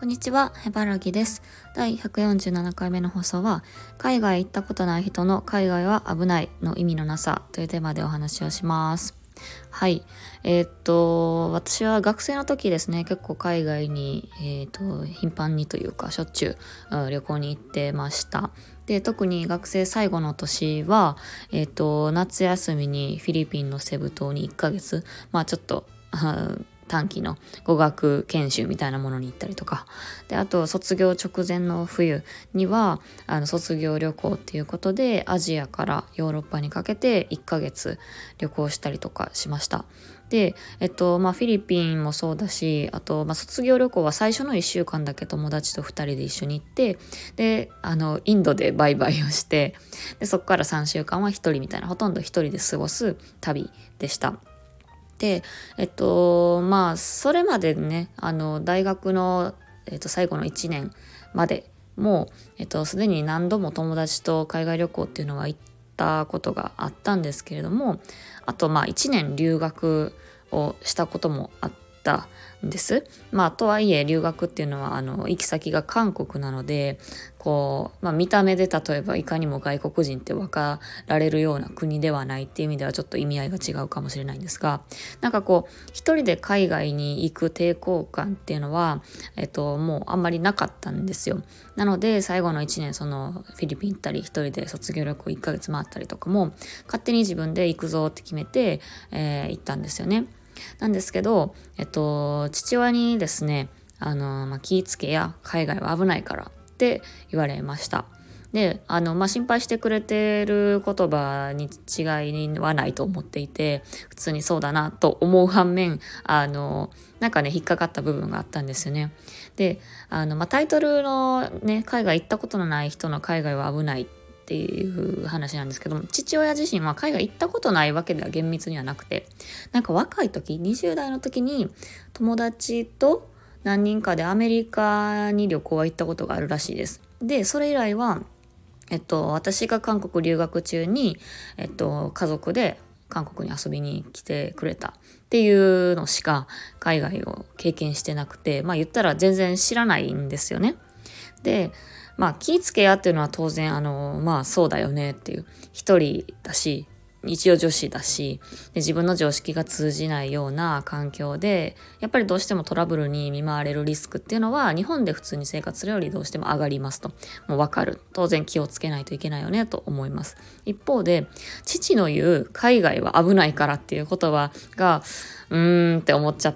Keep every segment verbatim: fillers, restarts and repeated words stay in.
にちは、ヘバラギです。だいひゃくよんじゅうななかいめの放送は、海外行ったことない人の海外は危ないの意味のなさというテーマでお話をします。はい。えー、っと、私は学生の時ですね、結構海外に、えー、っと、頻繁にというか、しょっちゅう、うん、旅行に行ってました。で、特に学生最後の年は、えー、っと、夏休みにフィリピンのセブ島にいっかげつ、まあちょっと、短期の語学研修みたいなものに行ったりとか、であと卒業直前の冬にはあの卒業旅行っていうことでアジアからヨーロッパにかけていっかげつ旅行したりとかしました。で、えっとまあ、フィリピンもそうだし、あと、まあ、卒業旅行は最初のいっしゅうかんだけ友達とふたりで一緒に行って、であのインドでバイバイをして、でそこからさんしゅうかんはひとりみたいな、ほとんどひとりで過ごす旅でした。で、えっと、まあ、それまでね、あの、大学の、えっと、最後のいちねんまでも、えっと、すでに何度も友達と海外旅行っていうのは行ったことがあったんですけれども、あと、まあ、いちねん留学をしたこともあったんです。まあ、とはいえ、留学っていうのは、あの、行き先が韓国なので、こう、まあ、見た目で例えばいかにも外国人って分かられるような国ではないっていう意味ではちょっと意味合いが違うかもしれないんですが、なんかこう一人で海外に行く抵抗感っていうのは、えっと、もうあんまりなかったんですよ。なので最後のいちねんそのフィリピン行ったり一人で卒業旅行いっかげつ回ったりとかも勝手に自分で行くぞって決めて、えー行ったんですよね。なんですけど、えっと、父親にですね、あの、まあ、気ぃつけや海外は危ないからって言われました。で、あの、まあ、心配してくれてる言葉に違いはないと思っていて、普通にそうだなと思う反面、あの、なんかね、引っかかった部分があったんですよね。で、あの、まあ、タイトルのね、海外行ったことのない人の海外は危ないっていう話なんですけども、父親自身は海外行ったことないわけでは厳密にはなくて、なんか若い時、にじゅう代の時に友達と何人かでアメリカに旅行は行ったことがあるらしいです。で、それ以来は、えっと、私が韓国留学中に、えっと、家族で韓国に遊びに来てくれたっていうのしか海外を経験してなくて、まあ言ったら全然知らないんですよね。で、まあ気ぃつけやっていうのは当然あの、まあそうだよねっていう、一人だし、一応女子だしで、自分の常識が通じないような環境でやっぱりどうしてもトラブルに見舞われるリスクっていうのは日本で普通に生活するよりどうしても上がりますと、もう分かる、当然気をつけないといけないよねと思います。一方で父の言う海外は危ないからっていう言葉がうーんって思っちゃって、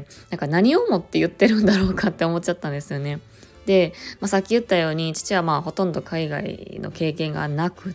なんか何をもって言ってるんだろうかって思っちゃったんですよね。で、まあ、さっき言ったように父はまあほとんど海外の経験がなくって、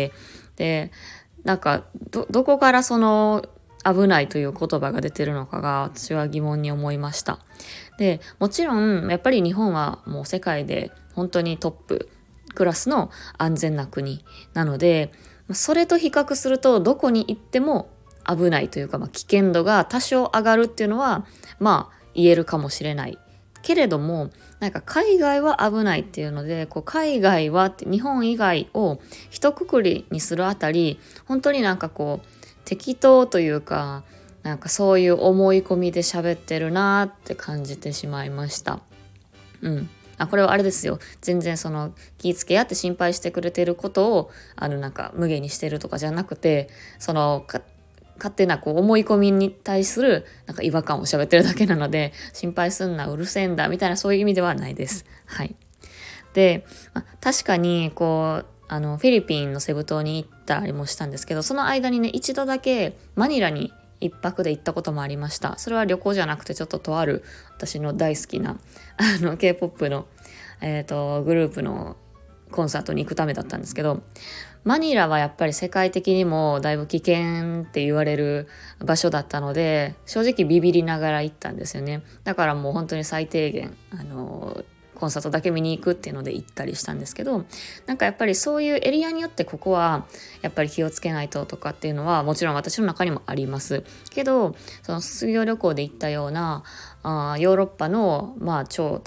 でなんかど、どこからその危ないという言葉が出てるのかが私は疑問に思いました。で、もちろんやっぱり日本はもう世界で本当にトップクラスの安全な国なので、それと比較するとどこに行っても危ないというか、まあ、危険度が多少上がるっていうのはまあ言えるかもしれないけれども、なんか海外は危ないっていうので、こう海外はって日本以外を一括りにするあたり、本当になんかこう適当というか、なんかそういう思い込みで喋ってるなって感じてしまいました。うん。あ、これはあれですよ。全然その気ぃつけやって心配してくれてることをあのなんか無限にしてるとかじゃなくて、そのか勝手なこう思い込みに対するなんか違和感を喋ってるだけなので、心配すんなうるせえんだみたいなそういう意味ではないです。はい。で、まあ、確かにこうあのフィリピンのセブ島に行ったりもしたんですけど、その間にね一度だけマニラに一泊で行ったこともありました。それは旅行じゃなくてちょっととある私の大好きなあの K-ポップ の、えーと、グループのコンサートに行くためだったんですけど、マニラはやっぱり世界的にもだいぶ危険って言われる場所だったので、正直ビビりながら行ったんですよね。だからもう本当に最低限あのコンサートだけ見に行くっていうので行ったりしたんですけど、なんかやっぱりそういうエリアによってここはやっぱり気をつけないととかっていうのはもちろん私の中にもありますけど、その卒業旅行で行ったようなあヨーロッパのまあ超大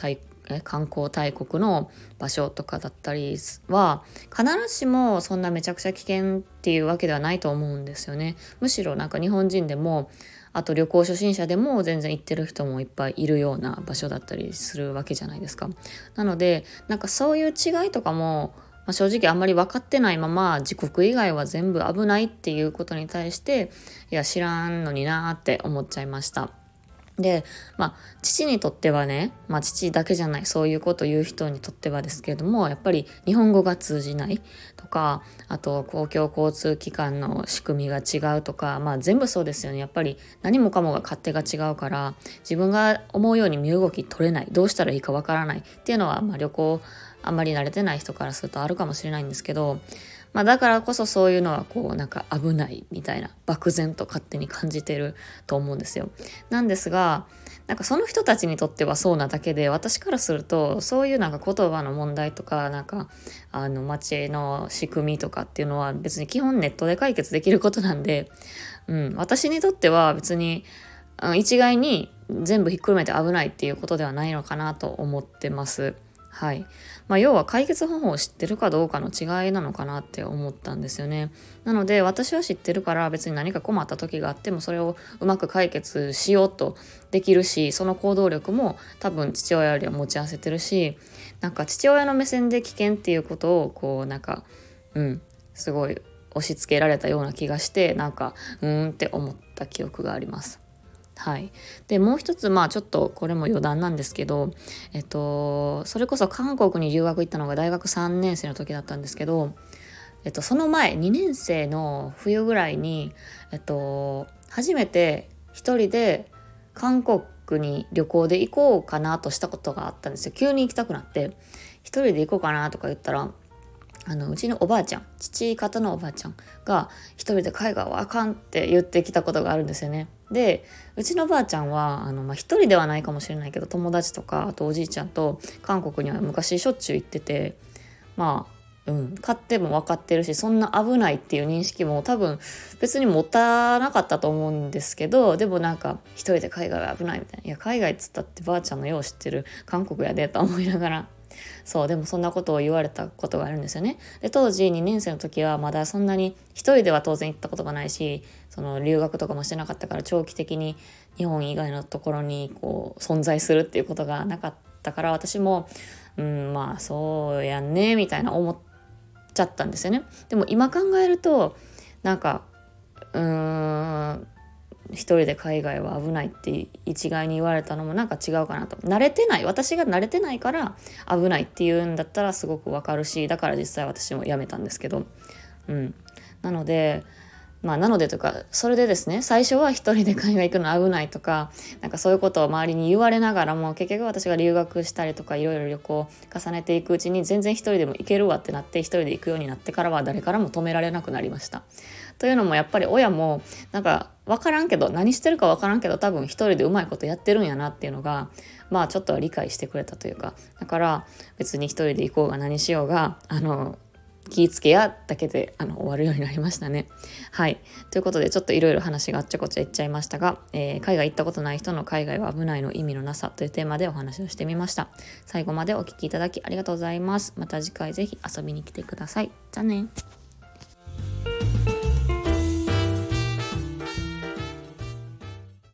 え観光大国の場所とかだったりは必ずしもそんなめちゃくちゃ危険っていうわけではないと思うんですよね。むしろなんか日本人でもあと旅行初心者でも全然行ってる人もいっぱいいるような場所だったりするわけじゃないですか。なのでなんかそういう違いとかも、まあ、正直あんまり分かってないまま自国以外は全部危ないっていうことに対していや知らんのになーって思っちゃいました。で、まあ、父にとってはね、まあ、父だけじゃない、そういうことを言う人にとってはですけれども、やっぱり日本語が通じないとか、あと公共交通機関の仕組みが違うとか、まあ全部そうですよね。やっぱり何もかもが勝手が違うから、自分が思うように身動き取れない、どうしたらいいかわからないっていうのは、まあ旅行あんまり慣れてない人からするとあるかもしれないんですけど、まあだからこそそういうのはこうなんか危ないみたいな漠然と勝手に感じてると思うんですよ。なんですがなんかその人たちにとってはそうなだけで私からするとそういうなんか言葉の問題とかなんかあの街の仕組みとかっていうのは別に基本ネットで解決できることなんで、うん、私にとっては別に一概に全部ひっくるめて危ないっていうことではないのかなと思ってます。はい。まあ、要は解決方法を知ってるかどうかの違いなのかなって思ったんですよね。なので私は知ってるから別に何か困った時があってもそれをうまく解決しようとできるし、その行動力も多分父親よりは持ち合わせてるし、なんか父親の目線で危険っていうことをこうなんか、うん、すごい押し付けられたような気がして、なんかうーんって思った記憶があります。はい、でもう一つまあちょっとこれも余談なんですけど、えっと、それこそ韓国に留学行ったのが大学さんねん生の時だったんですけど、えっと、その前にねん生の冬ぐらいに、えっと、初めて一人で韓国に旅行で行こうかなとしたことがあったんですよ。急に行きたくなって一人で行こうかなとか言ったらあのうちのおばあちゃん父方のおばあちゃんが一人で海外はあかんって言ってきたことがあるんですよね。でうちのばあちゃんはあの、まあ、一人ではないかもしれないけど友達とかあとおじいちゃんと韓国には昔しょっちゅう行ってて、まあうん買っても分かってるしそんな危ないっていう認識も多分別に持たなかったと思うんですけど、でもなんか一人で海外は危ないみたいな、いや海外っつったってばあちゃんのよう知ってる韓国やでと思いながら、そうでもそんなことを言われたことがあるんですよね。で当時にねん生の時はまだそんなに一人では当然行ったことがないし、その留学とかもしてなかったから長期的に日本以外のところにこう存在するっていうことがなかったから、私もうんまあそうやんねみたいな思っちゃったんですよね。でも今考えるとなんかうーん一人で海外は危ないって一概に言われたのもなんか違うかなと。慣れてない、私が慣れてないから危ないっていうんだったらすごくわかるし、だから実際私もやめたんですけど、うんなのでまあなのでというかそれでですね、最初は一人で海外行くの危ないとかなんかそういうことを周りに言われながらも、結局私が留学したりとかいろいろ旅行を重ねていくうちに全然一人でも行けるわってなって、一人で行くようになってからは誰からも止められなくなりました。というのもやっぱり親もなんか分からんけど何してるか分からんけど多分一人でうまいことやってるんやなっていうのがまあちょっとは理解してくれたというか、だから別に一人で行こうが何しようがあの気ぃつけやだけであの終わるようになりましたね。はい。ということでちょっといろいろ話があっちゃこっちゃ言っちゃいましたが、えー、海外行ったことない人の海外は危ないの意味のなさというテーマでお話をしてみました。最後までお聞きいただきありがとうございます。また次回ぜひ遊びに来てください。じゃあね。